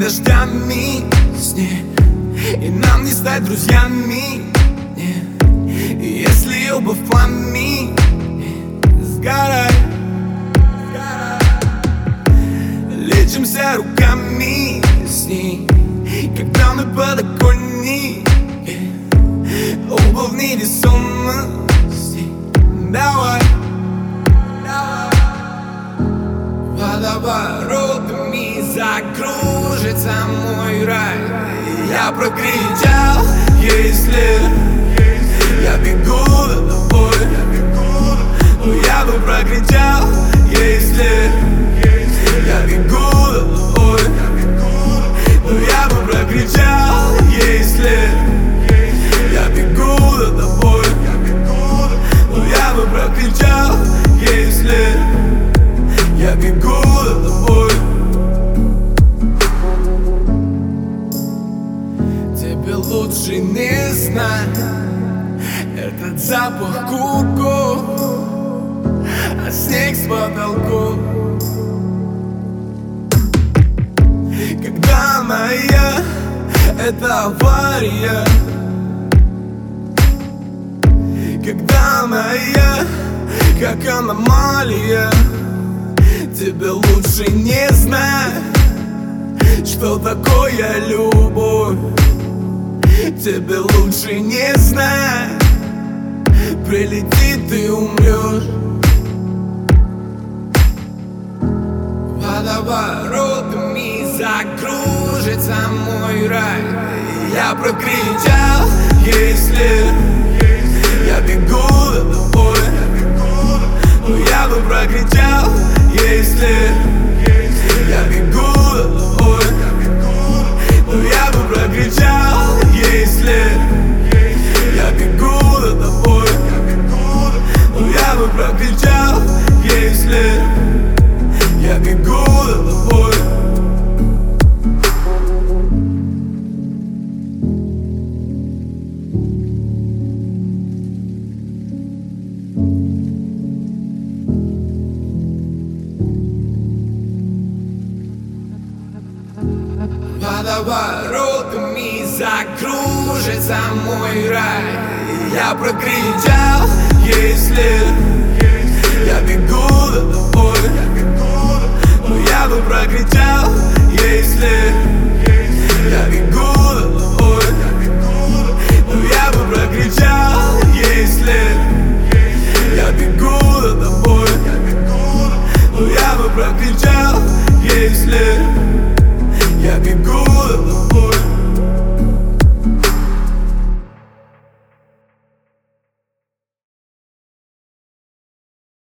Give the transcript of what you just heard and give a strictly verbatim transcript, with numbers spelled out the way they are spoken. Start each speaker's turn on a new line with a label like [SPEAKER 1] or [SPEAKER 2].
[SPEAKER 1] дождями с ней, и нам не стать друзьями, не. И если оба в пламени, сгорай, лечимся руками с ней, когда на подоконнике, оба в невесомости. Давай, водоворотами закружится мой рай. Я прокричал, если я бегу за тобой, но я бы прокричал, если я бегу за тобой, но я бы прокричал, если я бегу за тобой, но я бы прокричал, если я бегу за тобой. Тебе лучше не знать этот запах курку, а снег с потолку. Когда моя это авария, когда моя как аномалия. Тебе лучше не знать, что такое любовь. Тебе лучше не знать, прилетит и умрешь. Водоворотами закружится мой рай. Я прокричал, если я бегу за тобой, но я бы прокричал, если я бегу за тобой, но я бы прокричал, если я бегу за тобой, но я бы прокричал, если я бегу за тобой. Водоворотами закружится мой рай. Я прокричал, если я бегу за тобой,